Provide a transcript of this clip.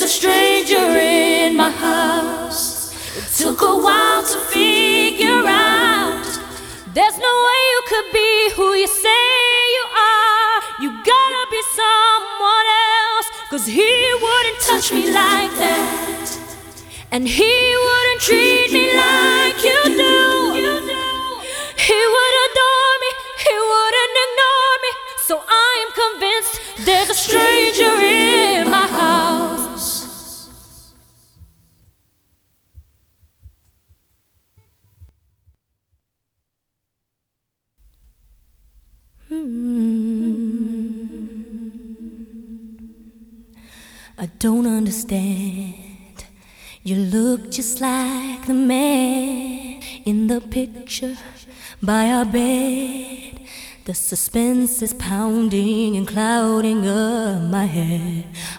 there's a stranger in my house. It took a while to figure out there's no way you could be who you say you are. You gotta be someone else, 'cause he wouldn't touch me like that, and he wouldn't treat me like you do. He would adore me, he wouldn't ignore me. So I am convinced there's a stranger in my house. I don't understand. You look just like the man in the picture by our bed. The suspense is pounding and clouding up my head.